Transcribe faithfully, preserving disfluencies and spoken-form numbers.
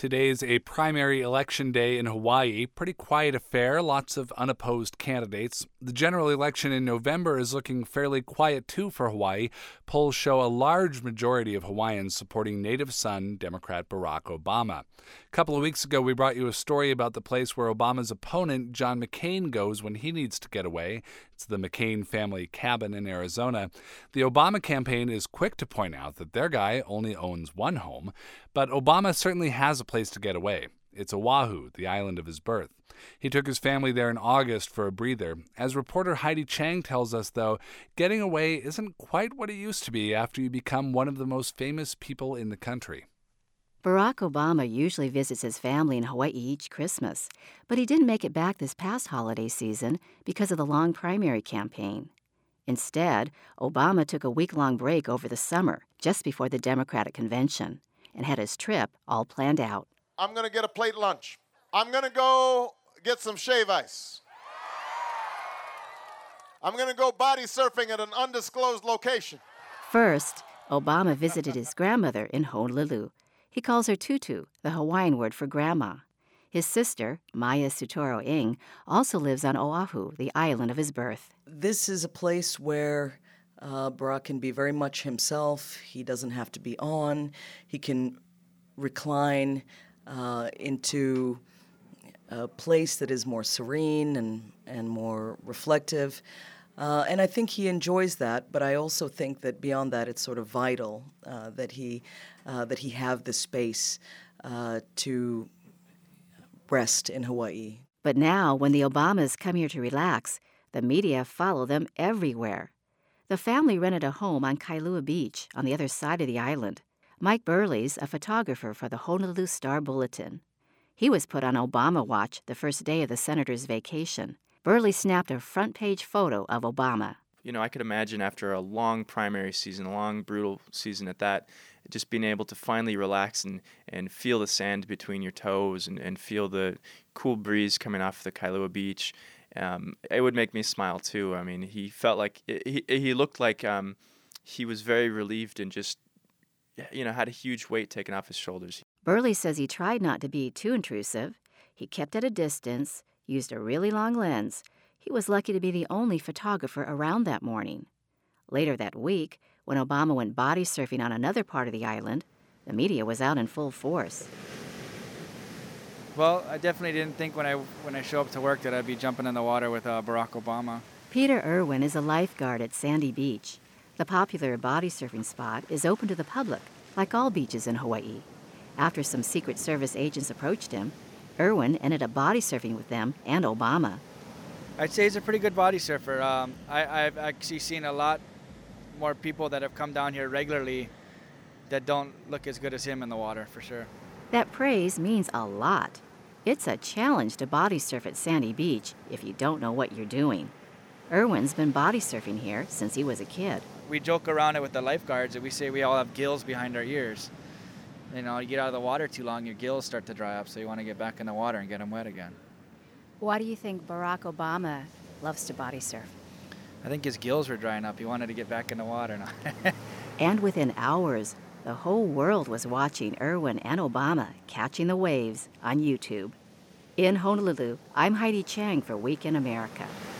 Today's a primary election day in Hawaii. Pretty quiet affair, lots of unopposed candidates. The general election in November is looking fairly quiet too for Hawaii. Polls show a large majority of Hawaiians supporting native son Democrat Barack Obama. A couple of weeks ago, we brought you a story about the place where Obama's opponent, John McCain, goes when he needs to get away. It's the McCain family cabin in Arizona. The Obama campaign is quick to point out that their guy only owns one home, but Obama certainly has a place to get away. It's Oahu, the island of his birth. He took his family there in August for a breather. As reporter Heidi Chang tells us, though, getting away isn't quite what it used to be after you become one of the most famous people in the country. Barack Obama usually visits his family in Hawaii each Christmas, but he didn't make it back this past holiday season because of the long primary campaign. Instead, Obama took a week-long break over the summer, just before the Democratic convention, and had his trip all planned out. I'm going to get a plate lunch. I'm going to go get some shave ice. I'm going to go body surfing at an undisclosed location. First, Obama visited his grandmother in Honolulu. He calls her Tutu, the Hawaiian word for grandma. His sister, Maya Sutoro-Ing, also lives on Oahu, the island of his birth. This is a place where uh, Barack can be very much himself. He doesn't have to be on. He can recline uh, into a place that is more serene and, and more reflective. Uh, and I think he enjoys that, but I also think that beyond that, it's sort of vital uh, that he uh, that he have the space uh, to rest in Hawaii. But now, when the Obamas come here to relax, the media follow them everywhere. The family rented a home on Kailua Beach on the other side of the island. Mike Burley's a photographer for the Honolulu Star-Bulletin. He was put on Obama watch the first day of the senator's vacation. Burley snapped a front-page photo of Obama. You know, I could imagine after a long primary season, a long, brutal season at that, just being able to finally relax and, and feel the sand between your toes and, and feel the cool breeze coming off the Kailua Beach. Um, it would make me smile, too. I mean, he felt like, he, he looked like um, he was very relieved and just, you know, had a huge weight taken off his shoulders. Burley says he tried not to be too intrusive. He kept at a distance, used a really long lens. He was lucky to be the only photographer around that morning. Later that week, when Obama went body surfing on another part of the island, the media was out in full force. Well, I definitely didn't think when I when I show up to work that I'd be jumping in the water with uh, Barack Obama. Peter Irwin is a lifeguard at Sandy Beach. The popular body surfing spot is open to the public, like all beaches in Hawaii. After some Secret Service agents approached him, Irwin ended up body surfing with them and Obama. I'd say he's a pretty good body surfer. Um, I, I've actually seen a lot more people that have come down here regularly that don't look as good as him in the water, for sure. That praise means a lot. It's a challenge to body surf at Sandy Beach if you don't know what you're doing. Irwin's been body surfing here since he was a kid. We joke around it with the lifeguards and we say we all have gills behind our ears. You know, you get out of the water too long, your gills start to dry up, so you want to get back in the water and get them wet again. Why do you think Barack Obama loves to body surf? I think his gills were drying up. He wanted to get back in the water now. And within hours, the whole world was watching Irwin and Obama catching the waves on YouTube. In Honolulu, I'm Heidi Chang for Week in America.